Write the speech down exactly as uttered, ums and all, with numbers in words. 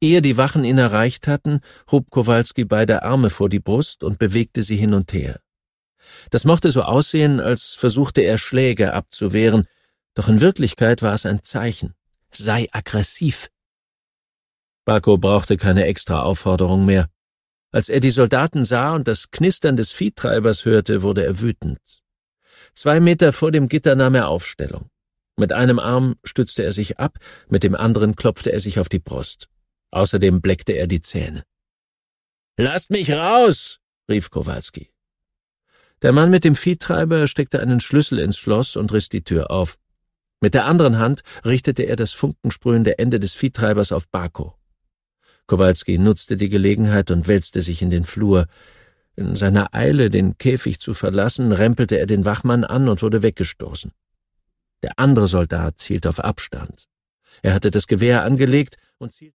Ehe die Wachen ihn erreicht hatten, hob Kowalski beide Arme vor die Brust und bewegte sie hin und her. Das mochte so aussehen, als versuchte er Schläge abzuwehren, doch in Wirklichkeit war es ein Zeichen. Sei aggressiv. Bako brauchte keine extra Aufforderung mehr. Als er die Soldaten sah und das Knistern des Viehtreibers hörte, wurde er wütend. Zwei Meter vor dem Gitter nahm er Aufstellung. Mit einem Arm stützte er sich ab, mit dem anderen klopfte er sich auf die Brust. Außerdem bleckte er die Zähne. »Lasst mich raus!« rief Kowalski. Der Mann mit dem Viehtreiber steckte einen Schlüssel ins Schloss und riss die Tür auf. Mit der anderen Hand richtete er das funkensprühende Ende des Viehtreibers auf Bako. Kowalski nutzte die Gelegenheit und wälzte sich in den Flur. In seiner Eile, den Käfig zu verlassen, rempelte er den Wachmann an und wurde weggestoßen. Der andere Soldat hielt auf Abstand. Er hatte das Gewehr angelegt und zielte